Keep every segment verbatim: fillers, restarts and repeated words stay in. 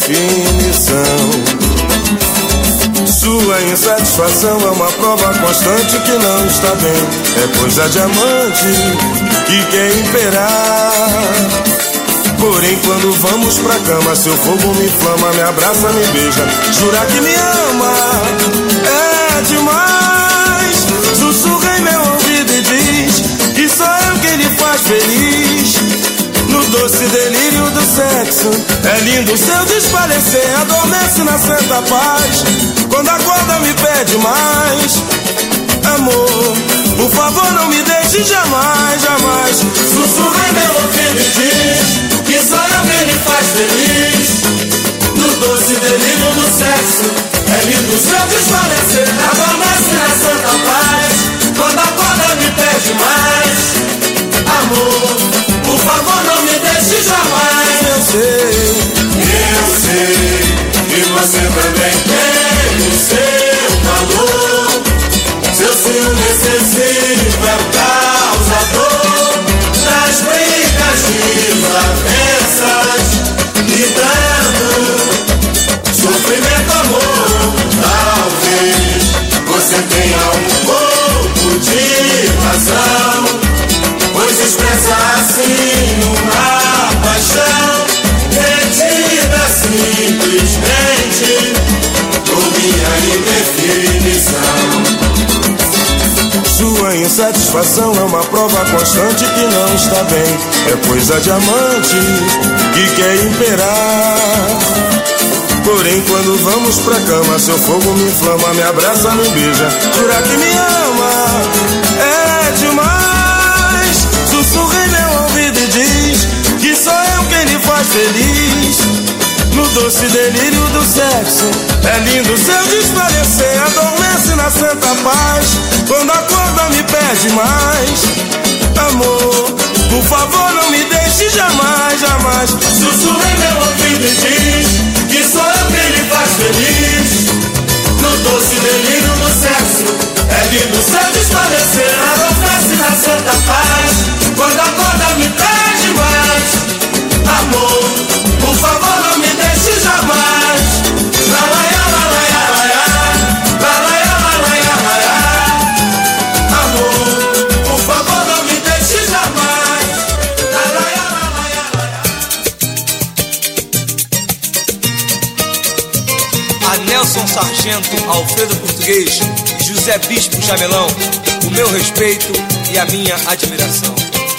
definição. Sua insatisfação é uma prova constante que não está bem. É coisa diamante que quer imperar. Porém, quando vamos pra cama, seu fogo me inflama, me abraça, me beija, jura que me ama. É demais. Sussurra em meu ouvido e diz que sou eu quem lhe faz feliz. No doce delírio do sexo, é lindo seu desfalecer. Adormece na santa paz, quando acorda me pede mais. Amor, por favor não me deixe jamais, jamais. Sussurra em meu ouvido e diz que só eu quem lhe faz feliz. No doce delírio do sexo, é lindo seu desfalecer. Adormece na santa paz, quando acorda me pede mais. Amor, por favor não me deixe jamais. Eu sei, eu sei, e você também tem o seu valor. Seu ciúme excessivo é o causador das brigas desavenças, me dando sofrimento, amor. Talvez você tenha um pouco de razão, pois expressa assim uma paixão retida simplesmente por minha indefinição. sua insatisfação é uma prova constante que não está bem. É coisa diamante que quer imperar. Porém, quando vamos pra cama, seu fogo me inflama, me abraça, me beija, jura que me ama. É demais. Sussurra em meu ouvido e diz que sou eu quem lhe faz feliz. No doce delírio do sexo, é lindo seu desfalecer. Adormece na santa paz, quando acorda me pede mais. Amor, por favor não me deixe jamais, jamais. Sussurra em meu ouvido e diz que sou eu quem lhe faz feliz. No doce delírio do sexo, é lindo seu desfalecer. Adormece na santa paz, quando acorda me pede mais. Amor, por favor não me deixe jamais. La la ya, la la ya, la ya. La la ya, la la ya, la ya. Amor, por favor não me deixe jamais. La la ya, la la ya, la ya. A Nelson Sargento, Alfredo Português e José Bispo Jamelão, o meu respeito e a minha admiração.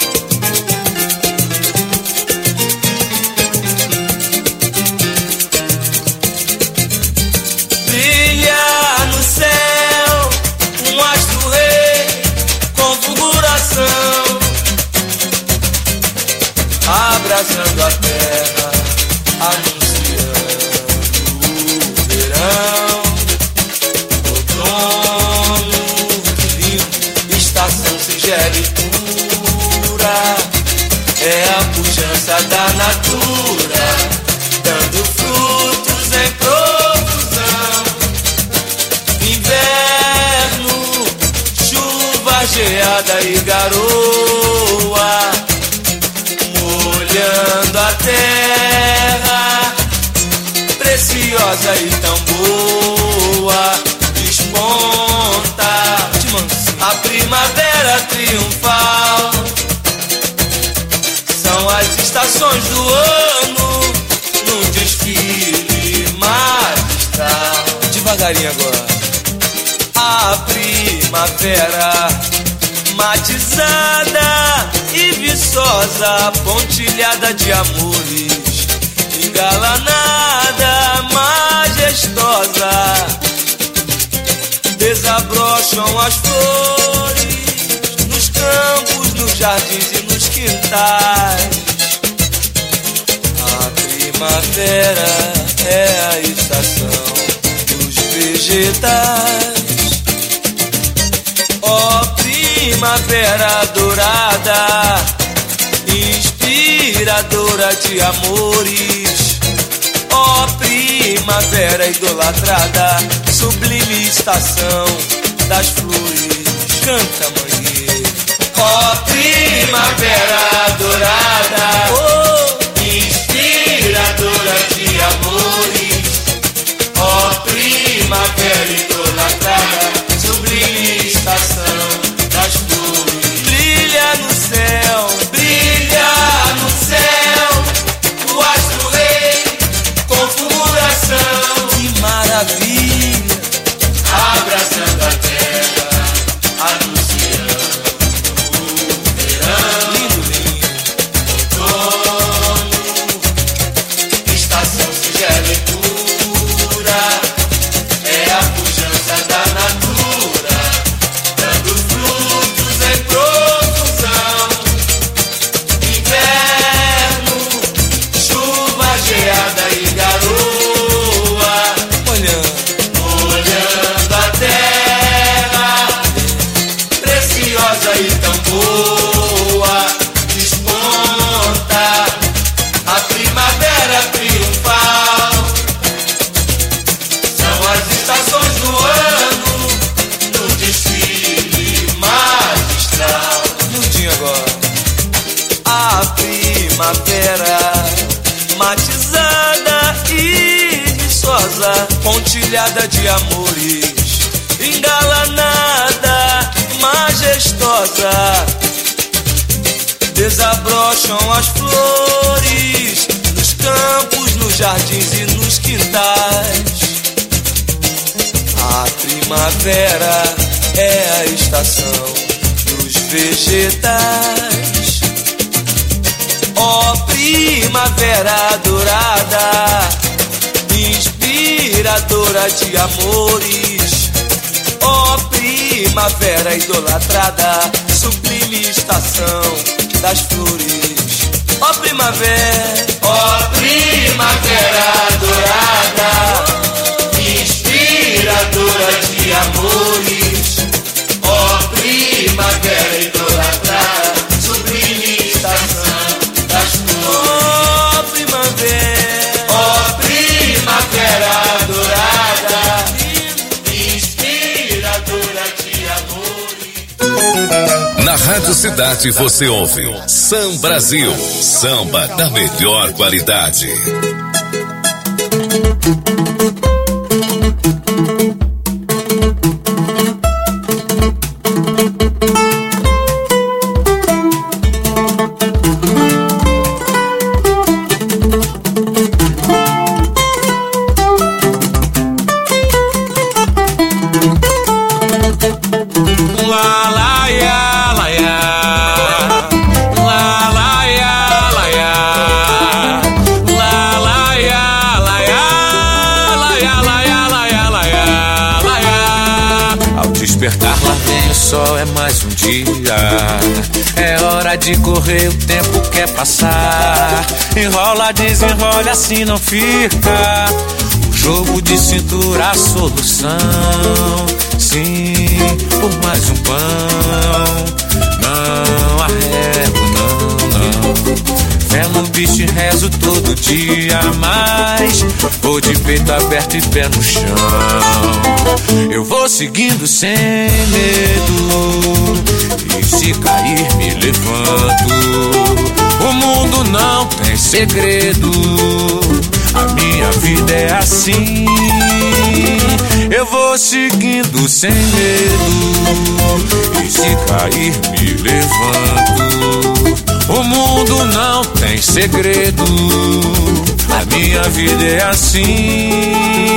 Abraçando a terra, anunciando o verão, outono divino, estação singela e pura, é a pujança da natura, dando frutos em profusão. Inverno, chuva, geada e garoa, molhando a terra, preciosa e tão boa, desponta a primavera triunfal. São as estações do ano num desfile magistral. Devagarinho agora. A primavera matizada e viçosa, pontilhada de amores, engalanada, majestosa, desabrocham as flores nos campos, nos jardins e nos quintais. A primavera é a estação dos vegetais. Ó primavera dourada, inspiradora de amores, ó primavera idolatrada, sublime estação das flores. Canta, mangueira. Ó primavera dourada, oh, inspiradora de amores, A primavera matizada e viçosa, pontilhada de amores, engalanada, majestosa. Desabrocham as flores nos campos, nos jardins e nos quintais. A primavera é a estação dos vegetais. Ó primavera dourada, inspiradora de amores. Ó primavera idolatrada, sublime estação das flores. Ó primavera, ó primavera dourada, inspiradora de amores. Ó primavera idolatrada, sublime estação das flores. Ó primavera, ó primavera dourada, inspiradora de amores. Na Rádio Cidade você ouve Sam Brasil, samba da melhor qualidade. É mais um dia, é hora de correr, o tempo quer passar. Enrola, desenrola, assim não fica. O jogo de cintura, a solução. Sim, por mais um pão. Não arrego, não, não. Fé no bicho e rezo todo dia, mas vou de peito aberto e pé no chão. Eu vou seguindo sem medo, e se cair me levanto. O mundo não tem segredo, a minha vida é assim. Eu vou seguindo sem medo, e se cair me levanto. O mundo não tem segredo, a minha vida é assim.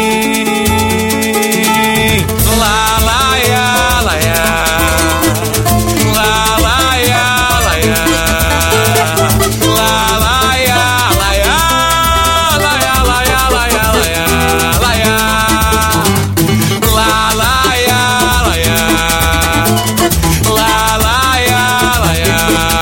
Lá, lá, ya, lá, ya. Lá, lá, ya, lá, ya. Lá, lá, ya, lá, ya. Lá, ya, lá, ya, lá, ya, lá, ya. Lá, ya. Lá, lá, ya, lá, ya. Lá, lá, ya, lá, ya.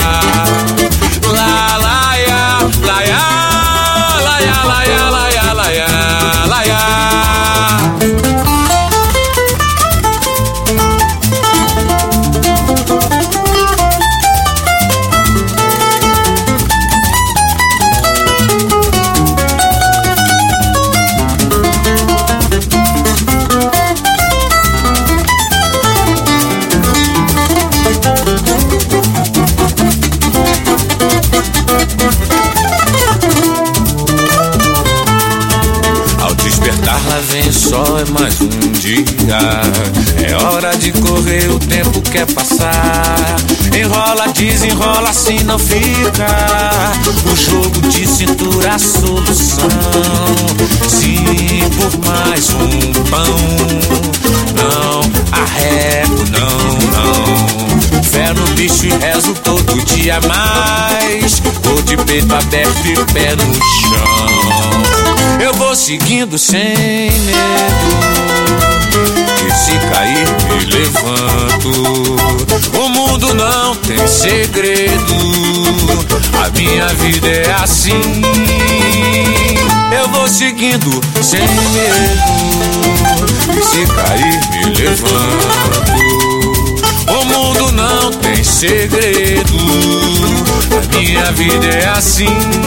Só é mais um dia, é hora de correr, o tempo quer passar. Enrola, desenrola, assim não fica. O jogo de cintura, a solução. Sim, por mais um pão. Não arrego, não, não. Fé no bicho e rezo todo dia, mais vou de peito aberto e pé no chão. Eu vou seguindo sem medo, e se cair me levanto. O mundo não tem segredo, a minha vida é assim. Eu vou seguindo sem medo, e se cair me levanto. O mundo não tem segredo, a minha vida é assim.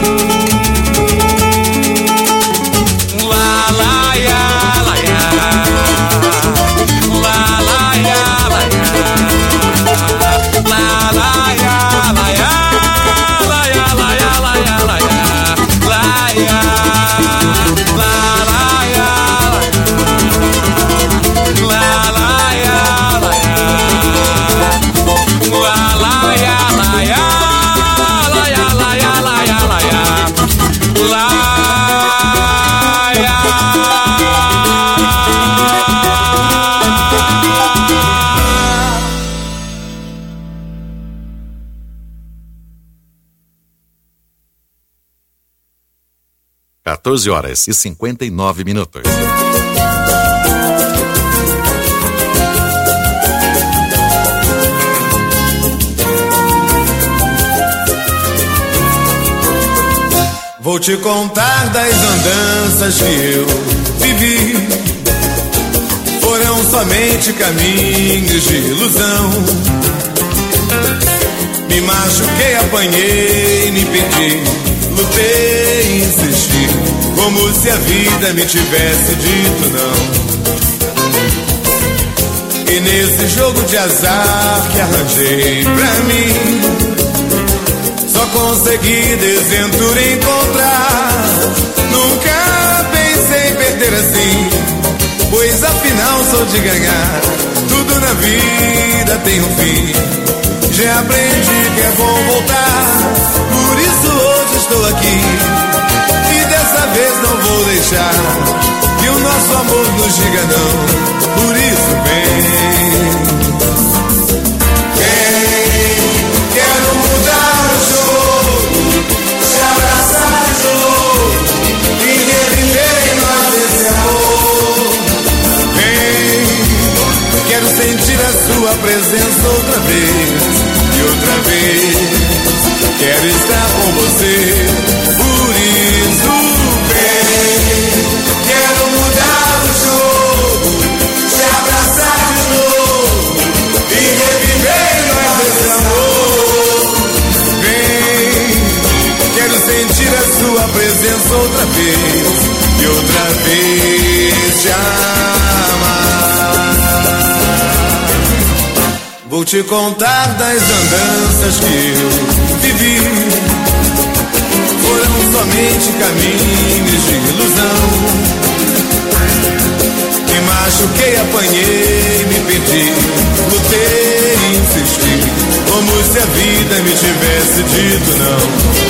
La la ya, la ya. La la ya, la ya. La la ya, la ya. La ya, quatorze horas e cinquenta e nove minutos. Vou te contar das andanças que eu vivi. Foram somente caminhos de ilusão. Me machuquei, apanhei, me perdi, lutei, insisti, como se a vida me tivesse dito não. E nesse jogo de azar que arranjei pra mim, só consegui desventura encontrar. Nunca pensei em perder assim, pois afinal sou de ganhar. Tudo na vida tem um fim, já aprendi que é bom voltar. Por isso hoje estou aqui, e dessa vez não vou deixar que o nosso amor nos diga não. Por isso vem, vem, quero mudar o jogo, te abraçar de novo e reviver em nós esse amor. Vem, quero sentir a sua presença outra vez e outra vez. Quero estar com você, por isso vem. Quero mudar o jogo, te abraçar de novo e reviver em nós esse amor. Vem, quero sentir a sua presença outra vez e outra vez te amar. Vou te contar das andanças que eu vivi. Foram somente caminhos de ilusão. Me machuquei, apanhei, me perdi, lutei, insisti, como se a vida me tivesse dito não.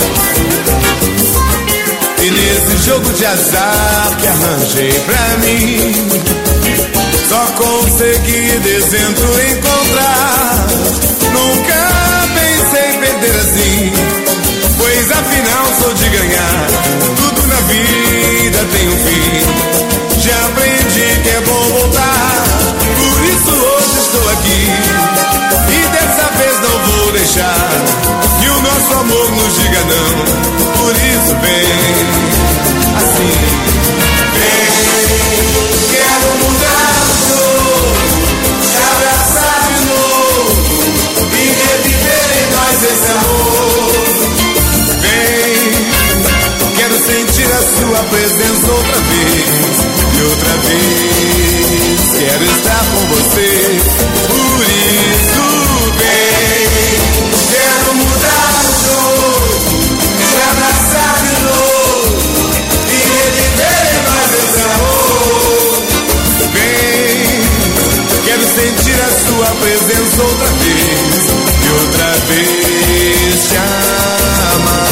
E nesse jogo de azar que arranjei pra mim, só consegui dentro encontrar. Nunca pensei em perder assim, pois afinal sou de ganhar. Tudo na vida tem um fim, já aprendi que é bom voltar. Por isso hoje estou aqui, e dessa vez não vou deixar que o nosso amor nos diga não. Por isso vem, assim, vem. Quero mudar o jogo, te abraçar de novo e reviver em nós esse amor. Vem, quero sentir a sua presença outra vez e outra vez. Quero estar com você, por isso vem. Quero mudar o jogo, te abraçar de novo e reviver em nós esse amor. Vem, quero sentir a sua presença outra vez e outra vez te amar.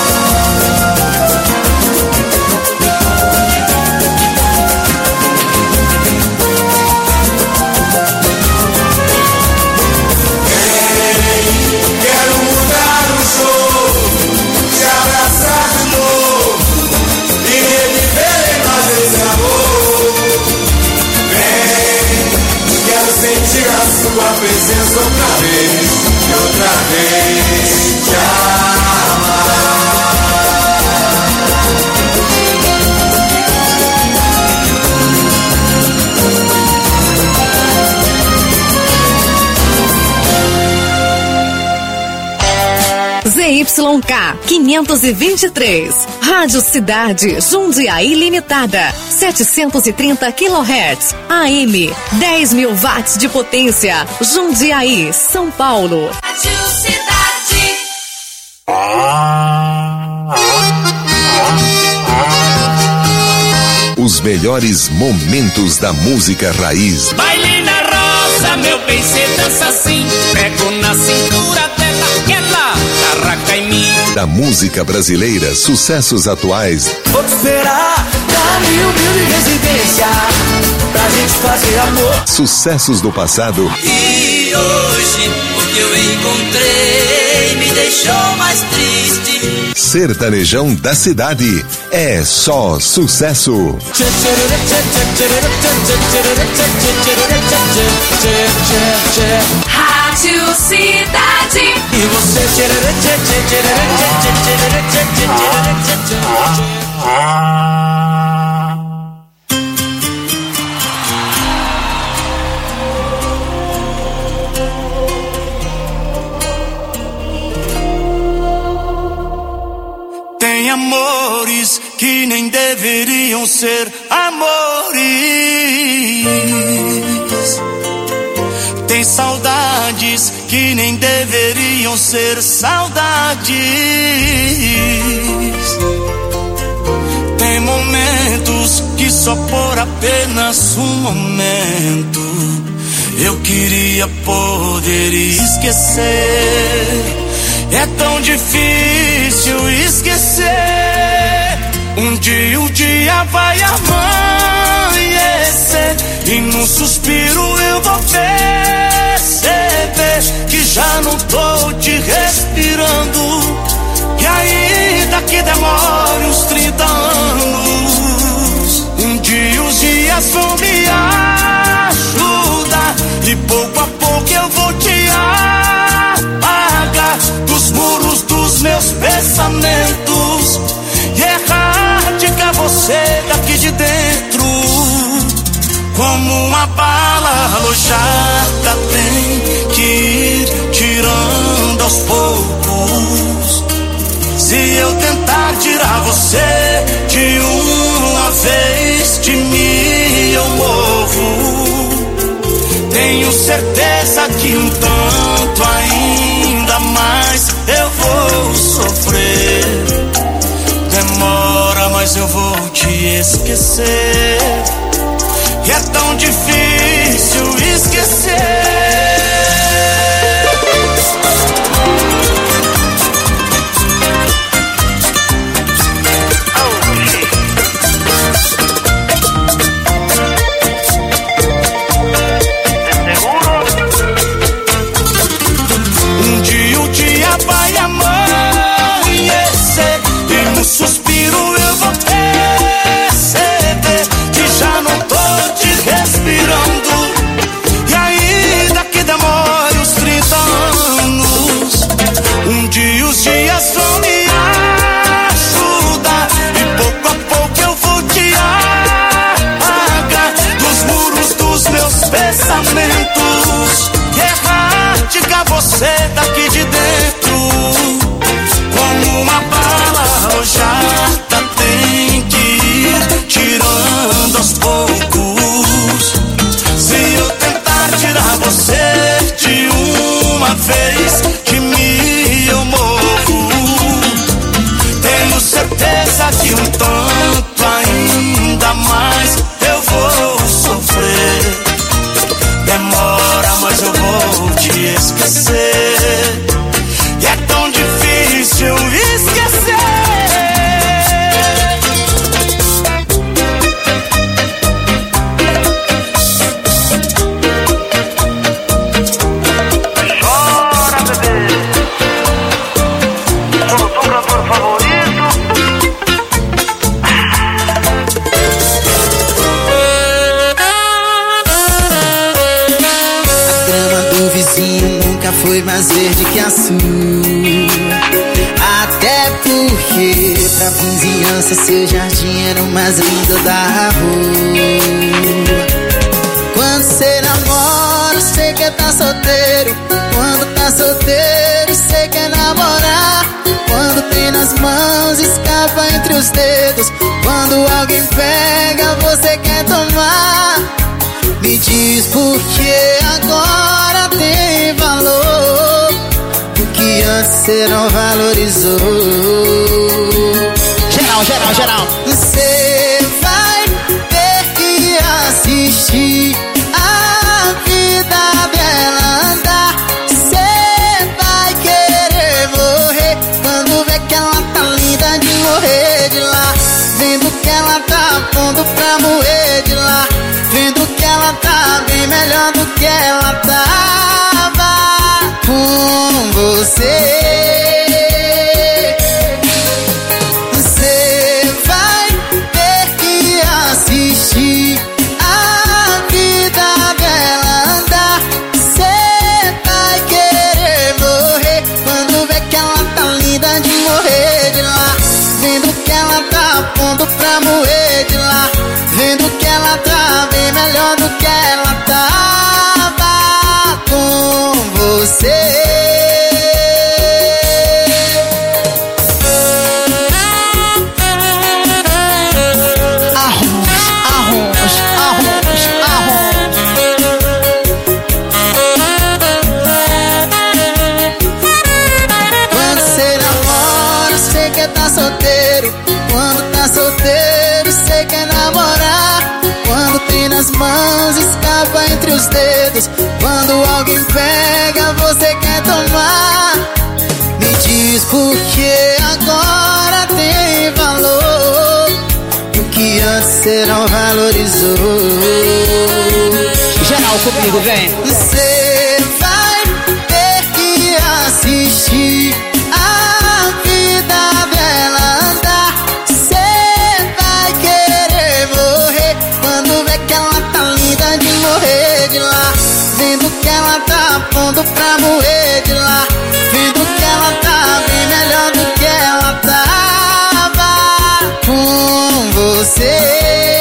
Sentir a sua presença outra vez e outra vez te Z Y K quinhentos e vinte e três, Rádio Cidade Jundiaí Limitada, setecentos e trinta quilohertz, A M, dez mil watts de potência, Jundiaí, São Paulo. Rádio Cidade. Os melhores momentos da música raiz. Baile na rosa, meu bem, cê dança assim. Pego na cintura dela, ela tarraca em mim. Da música brasileira, sucessos atuais. Vou te esperar na minha humilde residência pra gente fazer amor. Sucessos do passado. E hoje o que eu encontrei me deixou mais triste. Sertanejão da cidade. É só sucesso. Rádio Cidade. E você Tem amores que nem deveriam ser amores. Tem saudades que nem deveriam ser saudades. Tem momentos que só por apenas um momento eu queria poder esquecer. É tão difícil esquecer. Um dia, um dia vai amanhecer e num suspiro eu vou perceber que já não tô te respirando. E ainda que demore uns trinta anos, um dia os dias vão me ajudar e pouco a pouco eu vou te apagar dos muros dos meus pensamentos e erradicar você daqui de dentro. Como uma bala alojada tem que ir tirando aos poucos. Se eu tentar tirar você de uma vez, de mim eu morro. Tenho certeza que um tanto ainda mais eu vou sofrer. Demora, mas eu vou te esquecer. E é tão difícil esquecer. Um dia o dia vai amanhecer e no suspiro eu vou perceber que já não tô te respirando. E ainda que demore uns trinta anos, um dia os dias vão me ajudar e pouco a pouco eu vou te apagar dos muros dos meus pensamentos e erradicar você daqui de dentro. Como uma bala alojada tem que ir tirando aos poucos. Se eu tentar tirar você de uma vez, de mim eu morro. Tenho certeza que um tanto ainda mais eu vou sofrer. Demora, mas eu vou te esquecer. E é tão difícil esquecer. Chora, bebê. Sou o teu cantor favorito. A grama do vizinho nunca foi mais verde que a sua. Até porque pra vizinhança seu jardim era o mais lindo da rua. Quando cê namora, cê quer tá solteiro. Quando tá solteiro, cê quer namorar. Quando tem nas mãos, escapa entre os dedos. Quando alguém pega, você quer tomar. Me diz por que agora tem valor o que antes cê não valorizou. Geral, geral, geral. Cê vai ter que assistir a vida dela andar. Cê vai querer morrer quando vê que ela tá linda de morrer de lá. Vendo que ela tá pondo pra morrer de lá. Vendo que ela tá bem melhor do que ela tava com você. solteiro. Quando tá solteiro, cê quer namorar. Quando tem nas mãos, escapa entre os dedos. Quando alguém pega, você quer tomar. Me diz por que agora tem valor, o que antes cê não valorizou. Geral comigo, vem. Você vai ter que assistir a vida dela andar. Cê vai querer morrer quando vê que ela tá linda de morrer de lá. Vendo que ela tá a ponto pra morrer de lá. Vendo que ela tá bem melhor do que ela tava com você.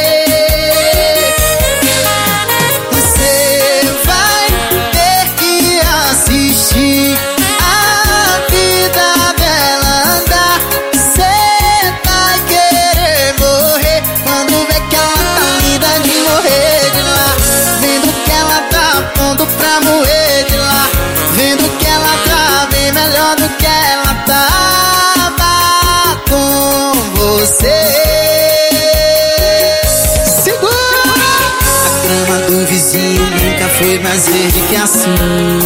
Foi mais verde que a sua.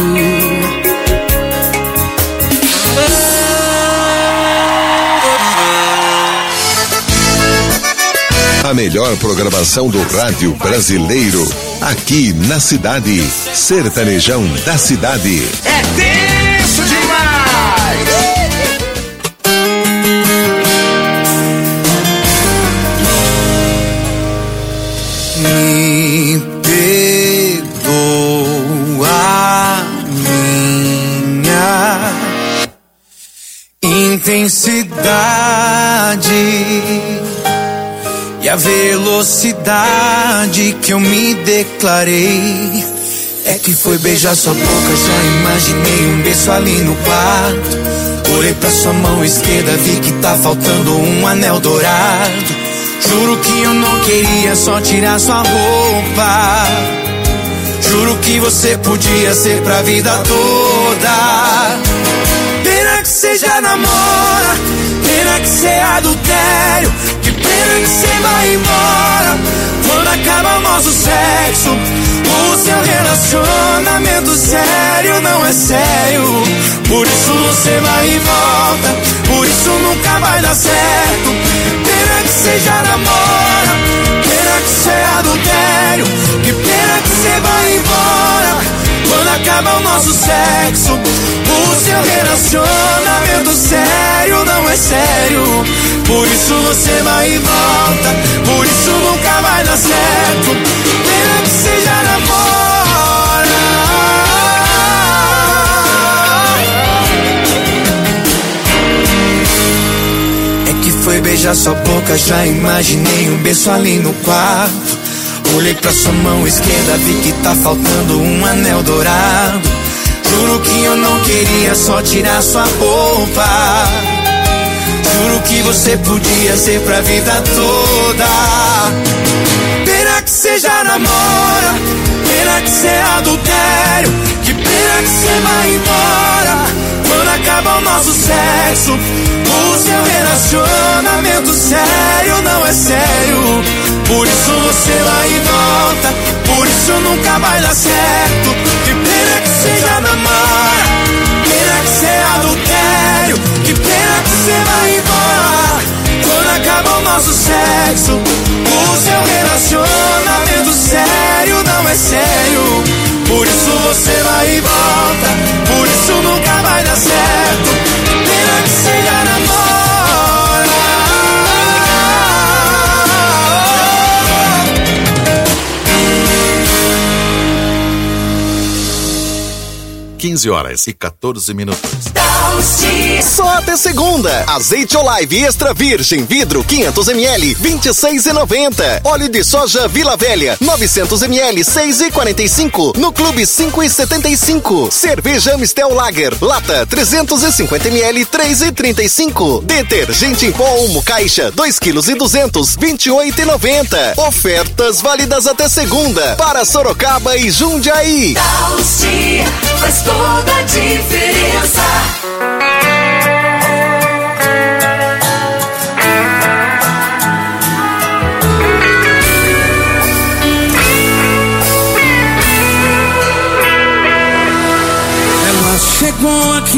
A melhor programação do rádio brasileiro, aqui na cidade. Sertanejão da cidade. É tenso demais! Me perdoa minha intensidade e a velocidade que eu me declarei. É que foi beijar sua boca, já imaginei um beijo ali no quarto. Olhei pra sua mão esquerda, vi que tá faltando um anel dourado. Juro que eu não queria só tirar sua roupa. Juro que você podia ser pra vida toda. Pena que cê já namora, pena que cê é adultério. Que pena que cê vai embora quando acaba o nosso sexo. O seu relacionamento sério não é sério. Por isso você vai e volta, por isso nunca vai dar certo. Pena que cê já namora, pena que cê é adultério. Que pena que cê vai embora quando acaba o nosso sexo. O seu relacionamento sério não é sério. Por isso você vai e volta, por isso nunca vai dar certo. Pena que cê já namora. É que foi beijar sua boca, já imaginei um beijo ali no quarto. Olhei pra sua mão esquerda, vi que tá faltando um anel dourado. Juro que eu não queria só tirar sua roupa. Juro que você podia ser pra vida toda. Pena que cê já namora, pena que cê é adultério. Que pena que cê vai embora quando acaba o nosso sexo. O seu relacionamento sério não é sério. Por isso você vai e volta, por isso nunca vai dar certo. Que pena que cê já namora, pena que cê é adultério. Que pena que cê vai embora quando acaba o nosso sexo. O seu relacionamento sério não é sério. Por isso você vai e volta, por isso nunca vai dar certo. Pena que cê já namora. quinze horas e quatorze minutos. Só até segunda. Azeite Olive Extra Virgem Vidro quinhentos mililitros, vinte e seis e noventa. Óleo de soja Vila Velha novecentos mililitros, seis e quarenta e cinco. No Clube cinco e setenta e cinco. Cerveja Mistel Lager lata trezentos e cinquenta mililitros, três e trinta e cinco. Detergente em pó Omo Caixa dois quilos e duzentos, vinte e oito e noventa. Ofertas válidas até segunda para Sorocaba e Jundiaí. Dalci faz toda a diferença.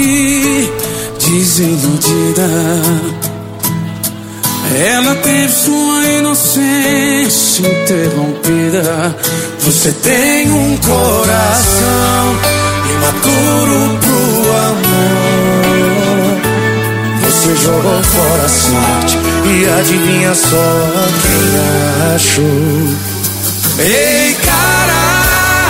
morte desiludida. Ela teve sua inocência interrompida. Você tem um coração imaturo pro amor. Você jogou fora a sorte e adivinha só quem achou. Ei, cara,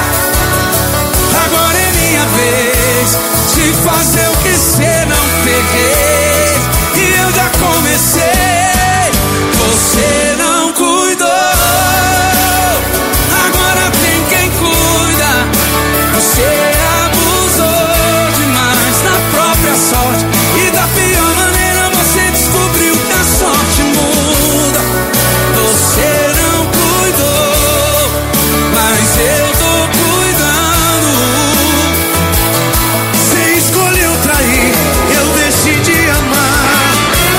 agora é minha vez de fazer o que cê não fez. E eu já comecei, você não cuidou. Agora tem quem cuida. Você abusou demais da própria sorte. E da pior maneira você descobriu que a sorte muda. Você não cuidou, mas eu tô cuidando. Você escolheu trair, eu decidi amar.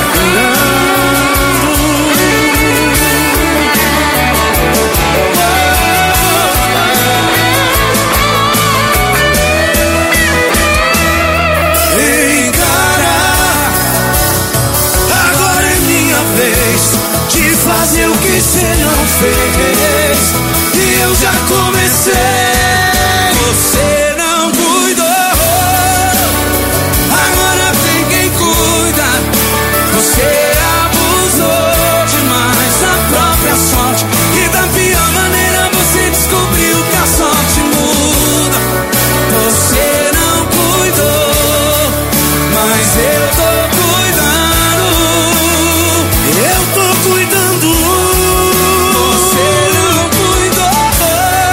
Ei, cara, agora é minha vez de fazer o que cê não fez. E eu já comecei, você não cuidou. Agora tem quem cuida. Você abusou demais da própria sorte. E da pior maneira você descobriu que a sorte muda. Você não cuidou, mas eu tô cuidando. Eu tô cuidando. Você não cuidou.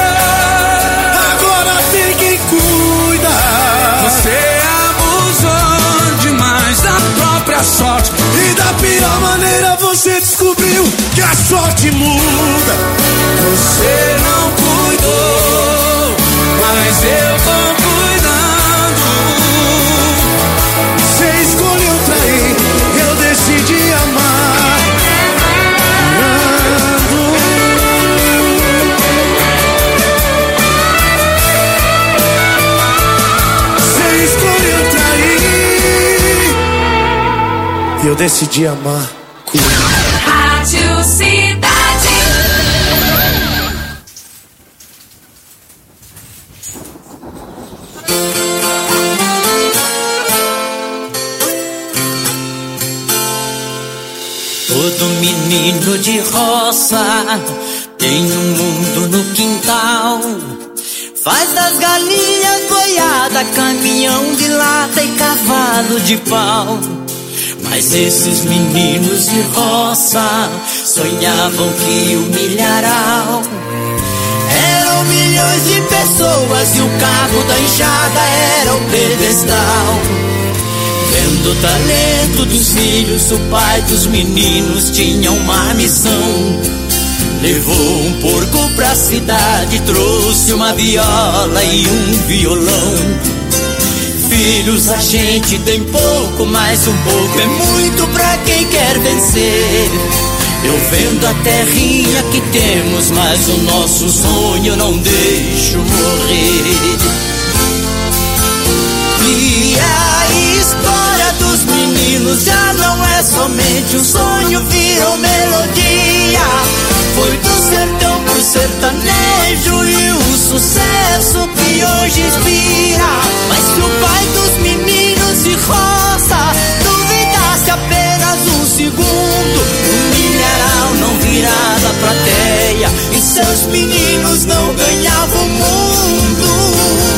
Agora tem quem cuida. Você abusou demais da própria sorte. E da pior maneira você descobriu que a sorte muda. Você não cuidou, mas eu tô cuidando. Você escolheu trair, eu decidi amar. Você escolheu trair, eu decidi amar. Rádio Cidade. Todo menino de roça tem um mundo no quintal. Faz das galinhas boiada, caminhão de lata e cavalo de pau. Mas esses meninos de roça sonhavam que o milharal eram milhões de pessoas e o cabo da enxada era o pedestal. Vendo o talento dos filhos, o pai dos meninos tinha uma missão. Levou um porco pra cidade, trouxe uma viola e um violão. Filhos a gente tem pouco, mas um pouco é muito pra quem quer vencer. Eu vendo a terrinha que temos, mas o nosso sonho não deixo morrer. E a história dos meninos já não é somente um sonho, virou melodia. Foi do sertão pro sertanejo e o sucesso que hoje inspira. Mas se o pai dos meninos de roça duvidasse apenas um segundo, o milharal não virava plateia e seus meninos não ganhavam o mundo.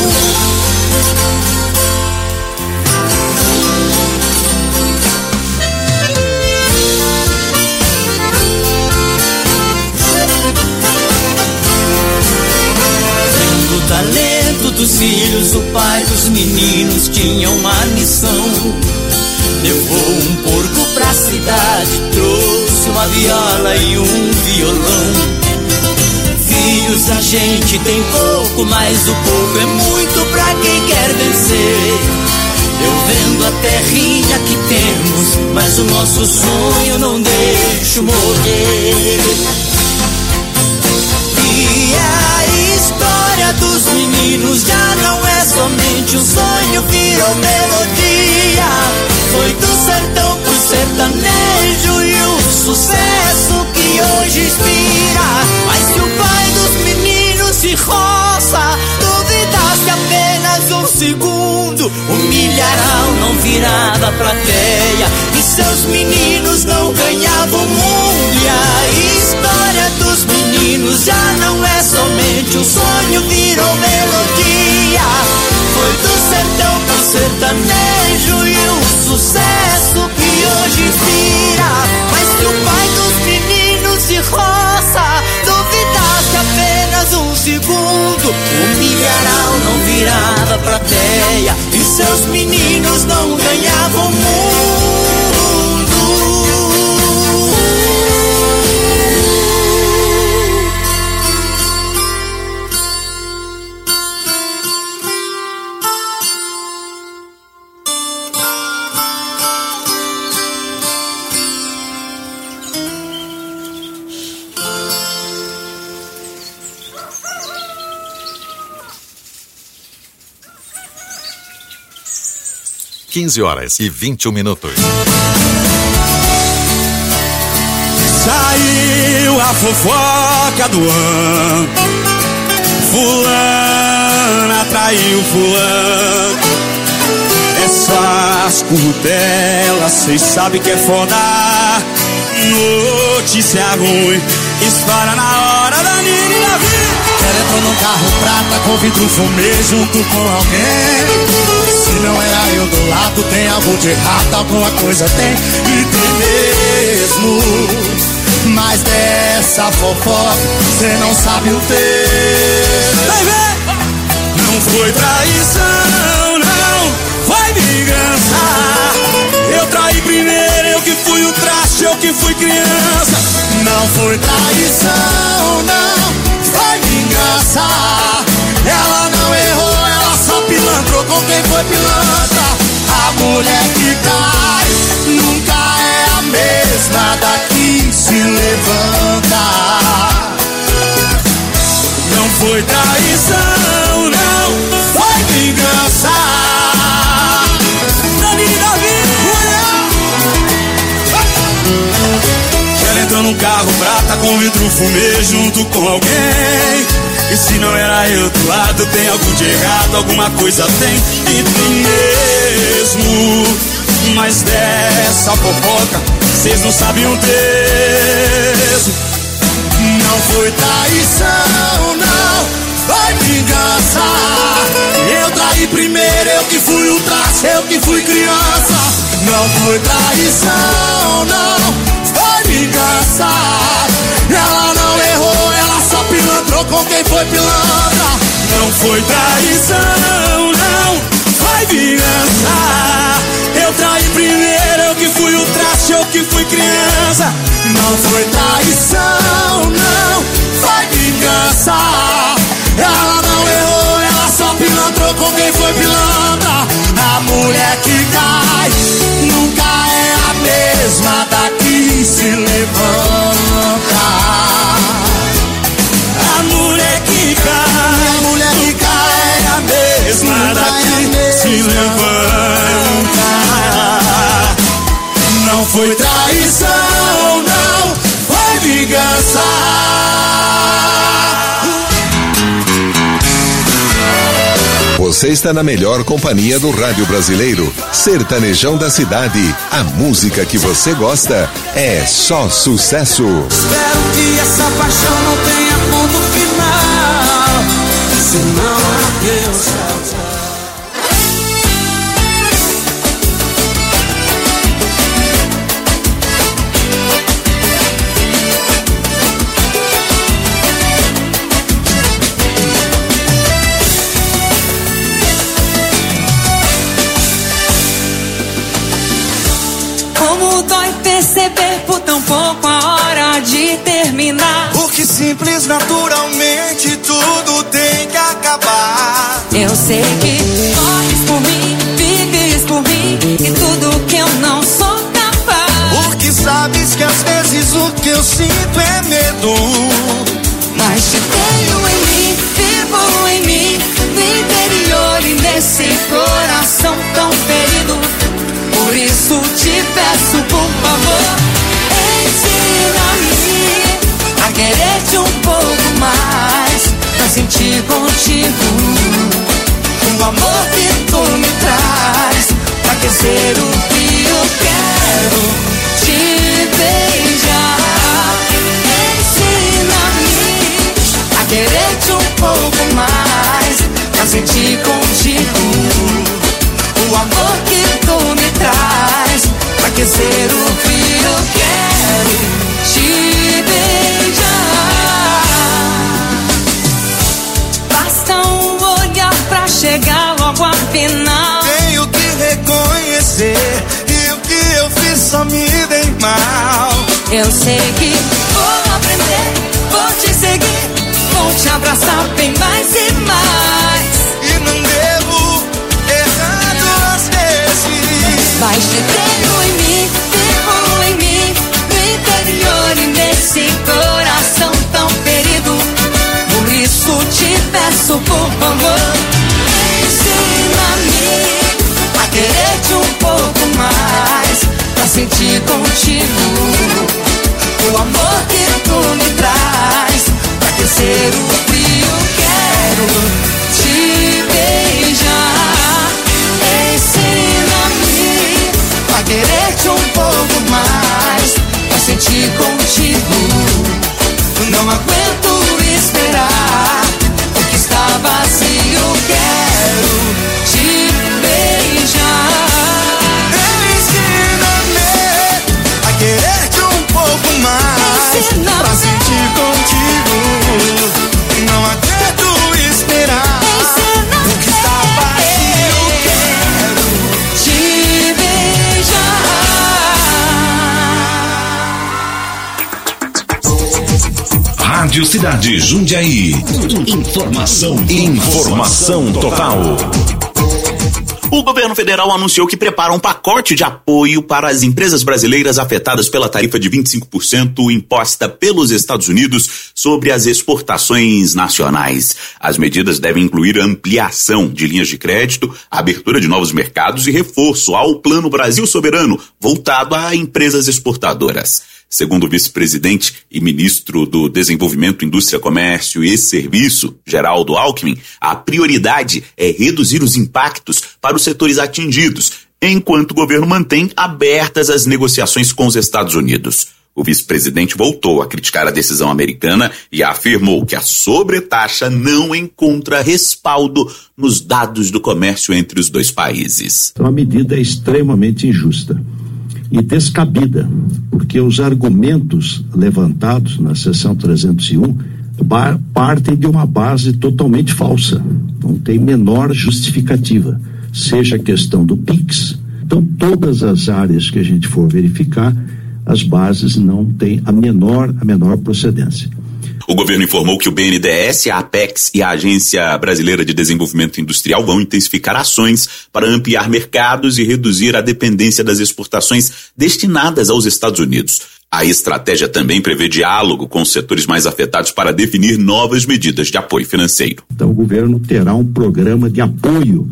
O talento dos filhos, o pai dos meninos tinha uma missão. Levou um porco pra cidade, trouxe uma viola e um violão. Filhos a gente tem pouco, mas o pouco é muito pra quem quer vencer. Eu vendo a terrinha que temos, mas o nosso sonho não deixo morrer. E a história dos meninos já não é somente um sonho, virou melodia. Foi do sertão pro sertanejo e o sucesso que hoje inspira. Mas se o pai dos meninos se roça, duvidasse apenas um segundo, o milharal não virava plateia e seus meninos não ganhavam o mundo. E a história dos meninos já não é somente um sonho, virou melodia. Foi do sertão pro sertanejo e o sucesso que hoje inspira. Mas se o pai dos meninos se roça, duvidasse apenas um segundo, o milharal não virava plateia e seus meninos não ganhavam o mundo. quinze horas e vinte e um minutos. Saiu a fofoca do ano, fulana traiu fulano. Essas curtelas, cês sabem que é foda. Notícia ruim, espalha na hora da menina vir. Ela entrou num carro prata com vidro fumê junto com alguém. Se não era eu do lado, tem algo de errado, alguma coisa tem, e tem mesmo. Mas dessa fofoca, cê não sabe o texto. Vai ver! Não foi traição, não, foi vingança. Eu traí primeiro, eu que fui o traste, eu que fui criança. Não foi traição, não, foi vingança. Ela não errou, ela só pilantrou com quem foi pilantra. A mulher que cai nunca é a mesma daqui se levanta. Não foi traição, não, foi vingança. Dani Davi, ela entrou num carro prata com vidro fumê junto com alguém. E se não era eu do lado, tem algo de errado, alguma coisa tem, e tem mesmo. Mas dessa fofoca, cês não sabem o texto. Não foi traição, não, foi vingança. Eu traí primeiro, eu que fui o traste, eu que fui criança. Não foi traição, não, foi vingança. Ela não errou, ela só pilantrou com quem foi pilantra. Não foi traição, não, foi vingança. Eu traí primeiro, eu que fui o traste, eu que fui criança. Não foi traição, não, foi vingança. Ela não errou, ela só pilantrou com quem foi pilantra. A mulher que cai nunca é a mesma daqui se levanta. A mulher que cai, a mulher que cai é a mesma daqui se levanta. Não foi traição, não, foi vingança. Você está na melhor companhia do rádio brasileiro, Sertanejão da Cidade. A música que você gosta é só sucesso. Espero que essa paixão não tenha ponto final, senão adeus, tchau, tchau. Perceber por tão pouco a hora de terminar. Porque simples, naturalmente, tudo tem que acabar. Eu sei que corres por mim, vives por mim, e tudo que eu não sou capaz. Porque sabes que às vezes o que eu sinto é medo, mas te tenho em mim, vivo vivo em mim, no interior e nesse coração tão ferido. Por isso te peço, por favor, ensina-me a querer-te um pouco mais, pra sentir contigo o amor que tu me traz, pra aquecer o frio. Quero te beijar, ensina-me a querer-te um pouco mais, pra sentir contigo o amor que tu me traz, pra aquecer o frio. Quero te beijar. Basta um olhar pra chegar logo ao final. Tenho que reconhecer que o que eu fiz só me dei mal. Eu sei que vou aprender, vou te seguir, vou te abraçar bem mais e mais. E não devo errar duas vezes. Mas te tenho em mim, vivo em mim, no interior e nesse coração tão ferido. Por isso te peço, por favor, ensina-me a querer-te um pouco mais, pra sentir contigo o amor que tu me traz, pra aquecer o frio. Quero te beijar, ensina-me a querer-te um pouco mais, pra sentir contigo. Não aguento esperar o que está vazio. Quero te beijar, ensina-me a querer-te um pouco mais, pra sentir contigo. Não aguento esperar o que está vazio. Quero te beijar. Rádio Cidade Jundiaí. Informação, informação total. O governo federal anunciou que prepara um pacote de apoio para as empresas brasileiras afetadas pela tarifa de vinte e cinco por cento imposta pelos Estados Unidos sobre as exportações nacionais. As medidas devem incluir ampliação de linhas de crédito, abertura de novos mercados e reforço ao Plano Brasil Soberano, voltado a empresas exportadoras. Segundo o vice-presidente e ministro do Desenvolvimento, Indústria, Comércio e Serviço, Geraldo Alckmin, a prioridade é reduzir os impactos para os setores atingidos, enquanto o governo mantém abertas as negociações com os Estados Unidos. O vice-presidente voltou a criticar a decisão americana e afirmou que a sobretaxa não encontra respaldo nos dados do comércio entre os dois países. Então a medida é extremamente injusta e descabida, porque os argumentos levantados na seção trezentos e um partem de uma base totalmente falsa, não tem menor justificativa, seja a questão do PIX. Então todas as áreas que a gente for verificar, as bases não têm a menor, a menor procedência. O governo informou que o B N D E S, a Apex e a Agência Brasileira de Desenvolvimento Industrial vão intensificar ações para ampliar mercados e reduzir a dependência das exportações destinadas aos Estados Unidos. A estratégia também prevê diálogo com os setores mais afetados para definir novas medidas de apoio financeiro. Então o governo terá um programa de apoio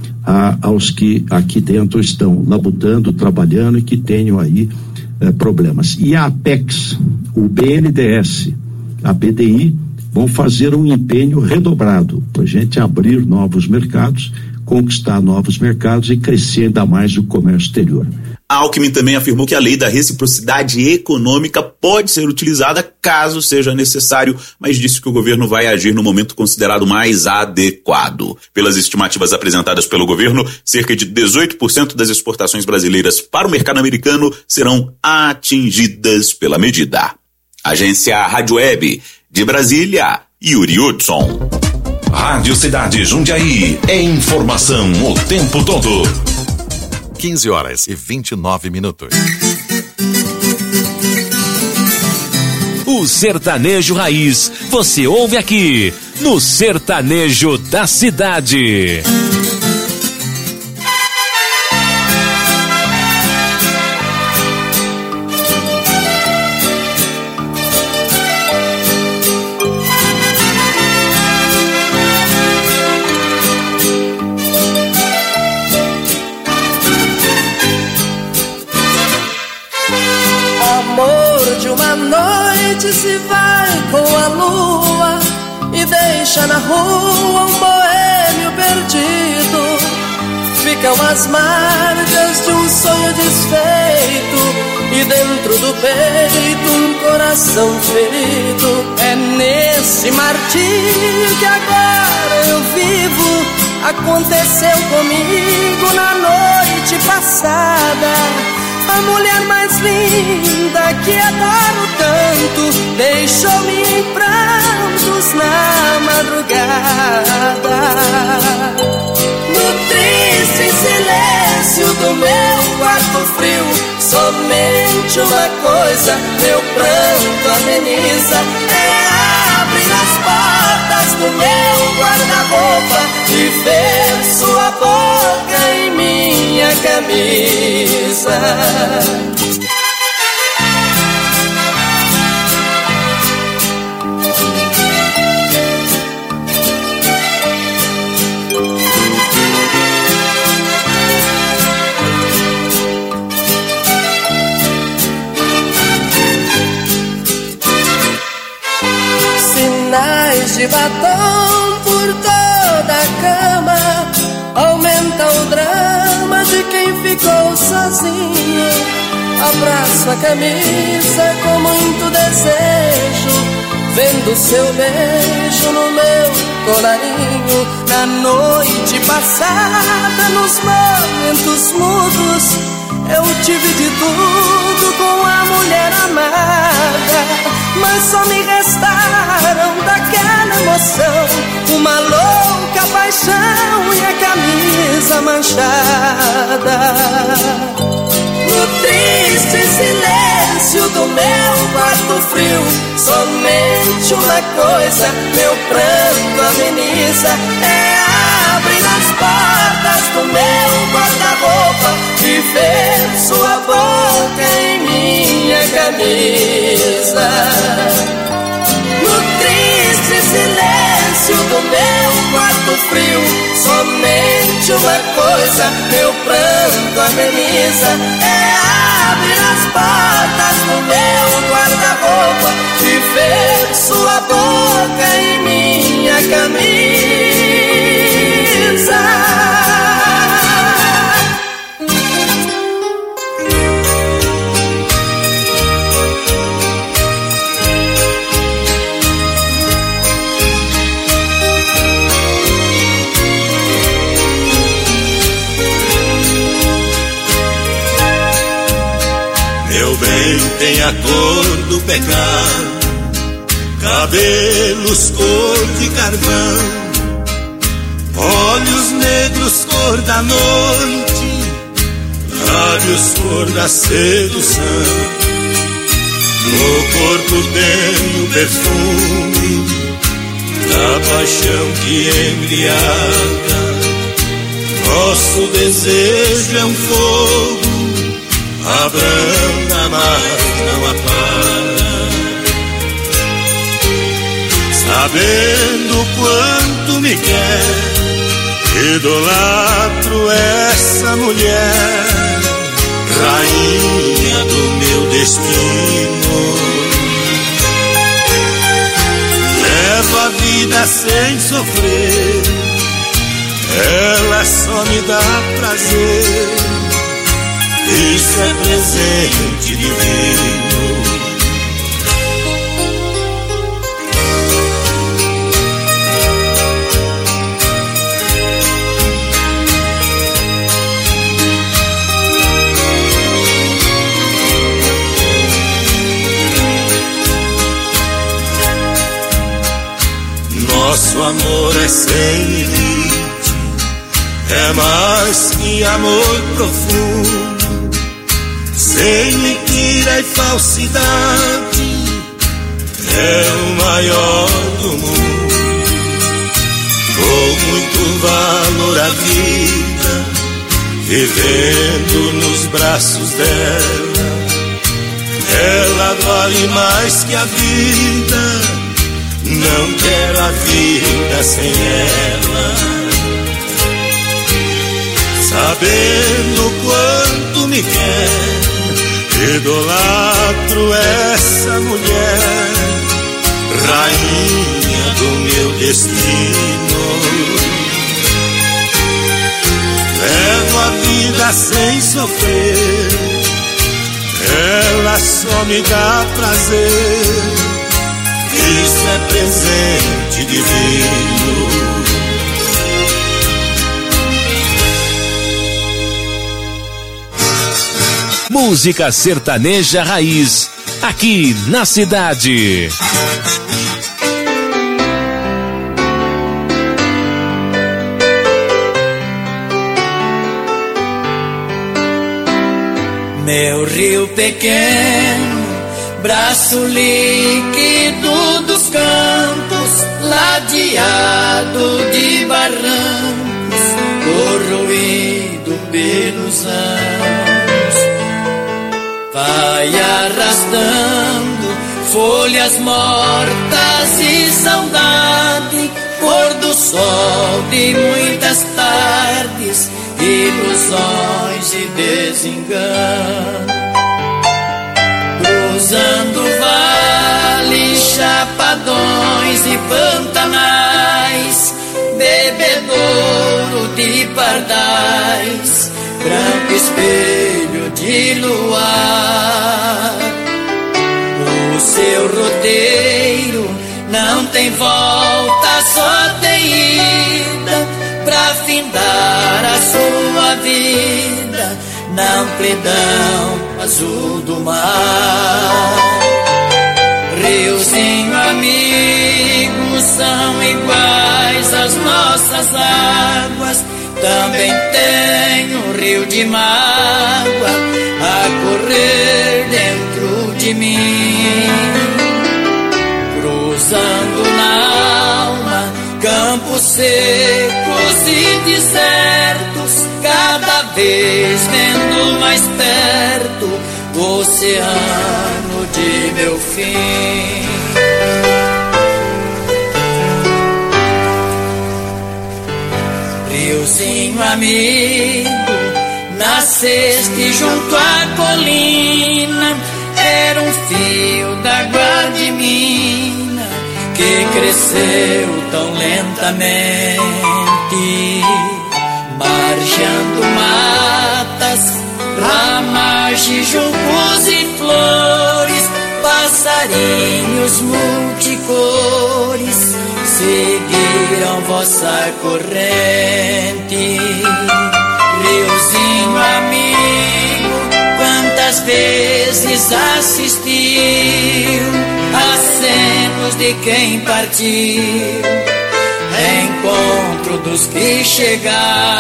a, aos que aqui dentro estão labutando, trabalhando e que tenham aí eh, problemas. E a Apex, o B N D E S, a B D I vão fazer um empenho redobrado para a gente abrir novos mercados, conquistar novos mercados e crescer ainda mais o comércio exterior. Alckmin também afirmou que a lei da reciprocidade econômica pode ser utilizada caso seja necessário, mas disse que o governo vai agir no momento considerado mais adequado. Pelas estimativas apresentadas pelo governo, cerca de dezoito por cento das exportações brasileiras para o mercado americano serão atingidas pela medida. Agência Rádio Web de Brasília, Yuri Hudson. Rádio Cidade Jundiaí, é informação o tempo todo. quinze horas e vinte e nove minutos. O sertanejo raiz, você ouve aqui, no Sertanejo da Cidade. A noite se vai com a lua e deixa na rua um boêmio perdido. Ficam as marcas de um sonho desfeito e dentro do peito um coração ferido. É nesse martírio que agora eu vivo. Aconteceu comigo na noite passada. A mulher mais linda que adoro tanto deixou-me em prantos na madrugada. No triste silêncio do meu quarto frio, somente uma coisa meu pranto ameniza: é abrir as portas do meu guarda-roupa e ver sua boca em minha camisa. Sinais de batom por toda a cama aumenta o drama de quem ficou sozinho. Abraço a camisa com muito desejo, vendo seu beijo no meu colarinho. Na noite passada, nos momentos mudos, eu tive de tudo com a mulher amada, mas só me restaram daquela emoção uma louca paixão e a camisa manchada. No triste silêncio do meu quarto frio, somente uma coisa meu pranto ameniza: é abrir as portas do meu guarda-roupa e ver sua boca em minha camisa. No triste silêncio do meu quarto frio, somente uma coisa meu pranto ameniza: é abrir as portas do meu guarda-roupa e ver sua boca em minha camisa. Meu bem tem a cor do pecado, cabelos cor de carvão, olhos negros cor da noite, lábios cor da sedução. No corpo tem o perfume da paixão que embriaga. Nosso desejo é um fogo, abranda mas não apaga. Sabendo quanto me quer, idolatro essa mulher, rainha do meu destino. Levo a vida sem sofrer, ela só me dá prazer. Isso é presente divino. Nosso amor é sem limite, é mais que amor profundo, sem mentira e falsidade, é o maior do mundo. Com muito valor à vida, vivendo nos braços dela, ela vale mais que a vida. Não quero a vida sem ela. Sabendo quanto me quer, Idolatro essa mulher, rainha do meu destino. Levo a vida sem sofrer, ela só me dá prazer. Isso é presente divino. Música sertaneja raiz, aqui na cidade. Meu rio pequeno, braço líquido dos campos, ladeado de barrancos, corroído pelos anos, vai arrastando folhas mortas e saudade, pôr do sol de muitas tardes, ilusões e desengano, cruzando vales, chapadões e pantanais, bebedouro de pardais, branco espelho de luar. O seu roteiro não tem volta, só tem ida, pra findar a sua vida na amplidão azul do mar. Riozinho amigo, são iguais as nossas águas, também tem um rio de mágoa a correr dentro de mim, cruzando na alma campos secos e desertos, cada vez vendo mais perto o oceano de meu fim. Riozinho amigo, nasceste junto à colina, era um fio d'água de mina que cresceu tão lentamente, margeando matas, ramagem, juncos e flores, passarinhos multicores seguiram vossa corrente. Riozinho amigo, quantas vezes assistiu acenos de quem partiu, encontro dos que chegaram,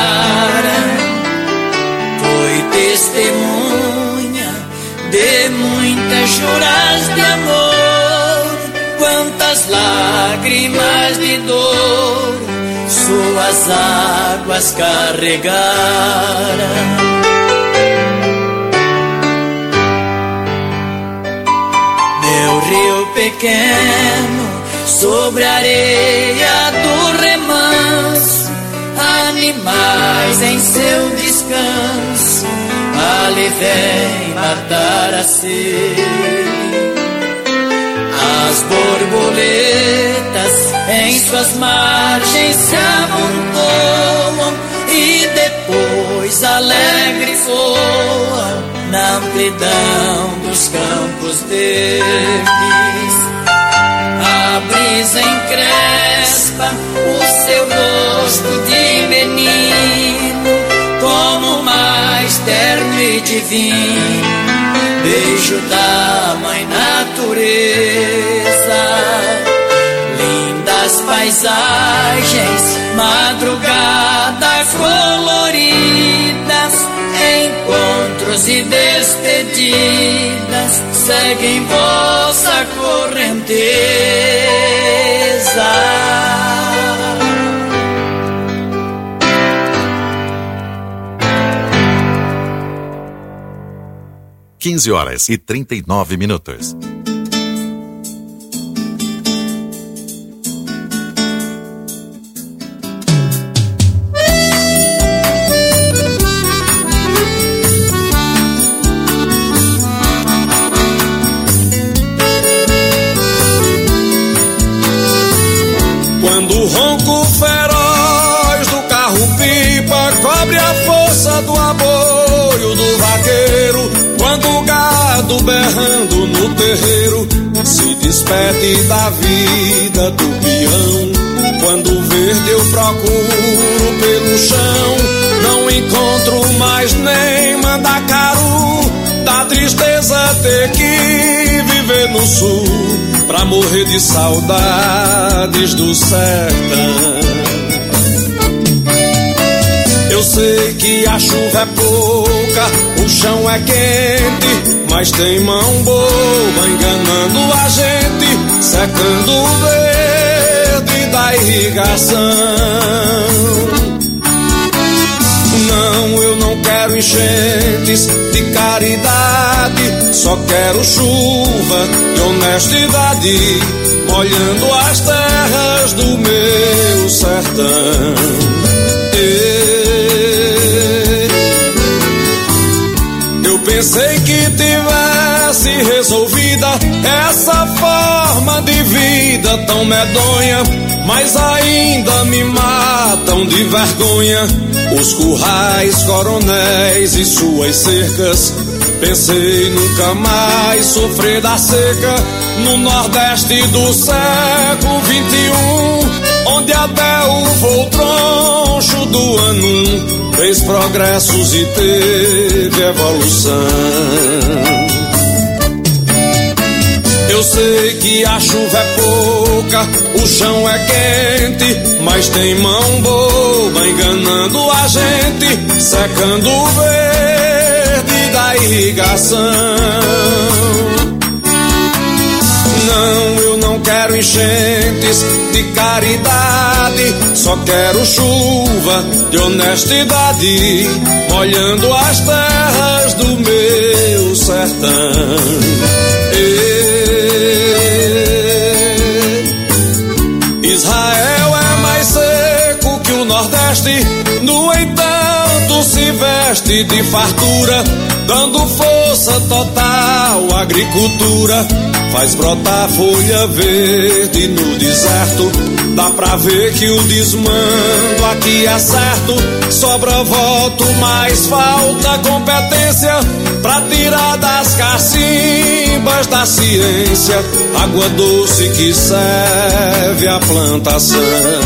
foi testemunha de muitas juras de amor, quantas lágrimas de dor suas águas carregaram. Meu rio pequeno, sobre a areia do remanso, animais em seu descanso, ali vem matar a sede. As borboletas em suas margens se amontoam e depois alegres voam na amplidão dos campos verdes. A brisa encrespa o seu rosto de menino, como mais terno e divino, beijo da mãe natureza. Lindas paisagens, madrugadas coloridas, encontros e despedidas seguem vossa correnteza. quinze horas e trinta e nove minutos. Quando o ronco feroz do carro-pipa cobre a força do aboio do vaqueiro, quando o gado berrando no terreiro se despede da vida do peão, quando verde eu procuro pelo chão, não encontro mais nem mandacaru, dá tristeza ter que viver no sul pra morrer de saudades do sertão. Eu sei que a chuva é pouca, o chão é quente, mas tem mão boa enganando a gente, secando o verde da irrigação. Não, eu não quero enchentes de caridade, só quero chuva de honestidade, molhando as terras do meu sertão. Eu pensei que tivesse resolvida essa forma de vida tão medonha, mas ainda me matam de vergonha os currais, coronéis e suas cercas. Pensei nunca mais sofrer da seca no Nordeste do século vinte e um, onde até o voo troncho do ano fez progressos e teve evolução. Eu sei que a chuva é pouca, o chão é quente, mas tem mão boba enganando a gente, secando o verde da irrigação. Não, eu não quero enchentes de caridade, só quero chuva de honestidade, molhando as terras do meu sertão. Israel é mais seco que o Nordeste, no entanto se veste de fartura, dando força total à agricultura. Faz brotar folha verde no deserto, dá pra ver que o desmando aqui é certo. Sobra voto, mas falta competência pra tirar das cacimbas da ciência água doce que serve à plantação.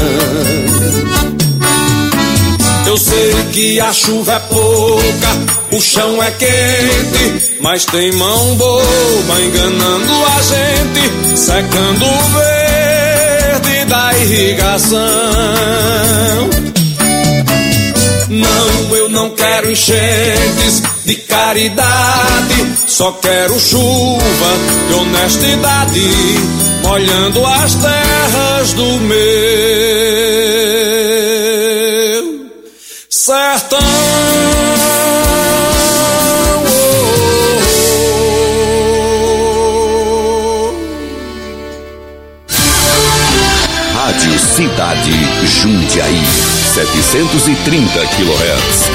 Eu sei que a chuva é pouca, o chão é quente, mas tem mão boba enganando a gente, secando o verde da irrigação. Não, eu não quero enchentes de caridade, só quero chuva de honestidade, molhando as terras do meu sertão. Rádio Cidade Jundiaí, setecentos e trinta quilohertz.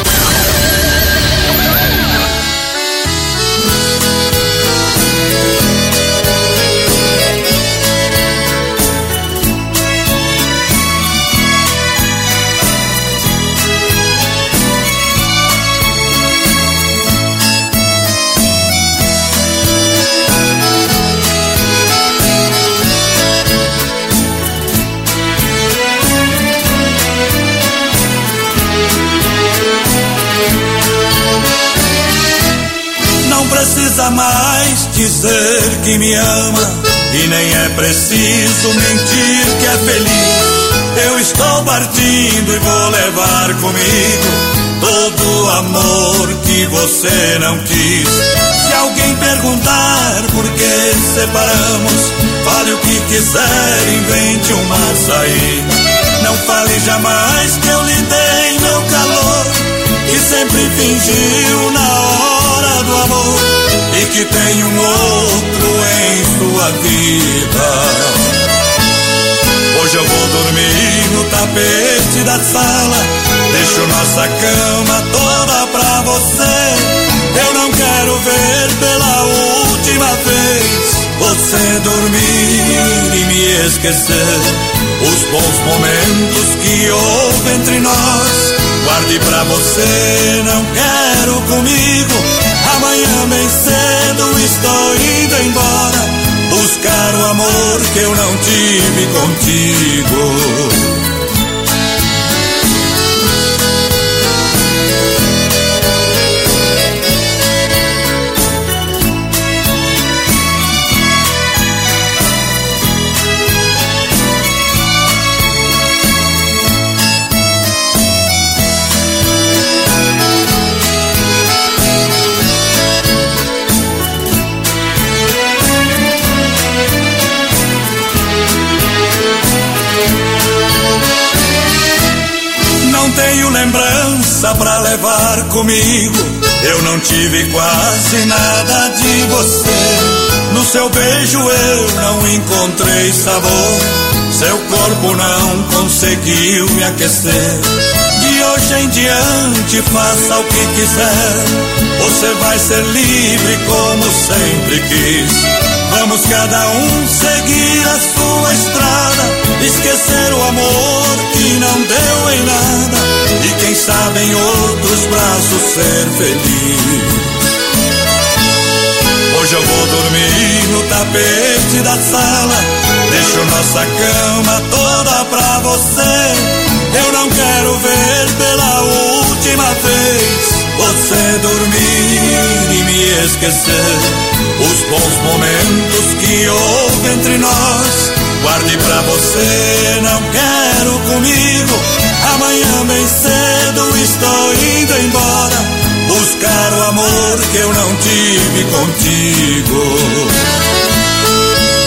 Precisa mais dizer que me ama, e nem é preciso mentir que é feliz. Eu estou partindo e vou levar comigo todo o amor que você não quis. Se alguém perguntar por que separamos, fale o que quiser, invente uma saída. Não fale jamais que eu lhe dei meu calor, que sempre fingiu na hora do amor, e que tem um outro em sua vida. Hoje eu vou dormir no tapete da sala, deixo nossa cama toda pra você. Eu não quero ver pela última vez você dormir e me esquecer os bons momentos que houve entre nós. Guarde pra você, não quero comigo. Amanhã bem cedo estou indo embora, buscar o amor que eu não tive contigo. Tenho lembrança pra levar comigo. Eu não tive quase nada de você. No seu beijo eu não encontrei sabor. Seu corpo não conseguiu me aquecer. De hoje em diante faça o que quiser. Você vai ser livre como sempre quis. Vamos cada um seguir a sua estrada, esquecer o amor que não deu em nada, e quem sabe em outros braços ser feliz. Hoje eu vou dormir no tapete da sala, deixo nossa cama toda pra você. Eu não quero ver pela última vez você dormir e me esquecer. Os bons momentos que houve entre nós, guarde pra você, não quero comigo. Amanhã bem cedo estou indo embora, buscar o amor que eu não tive contigo.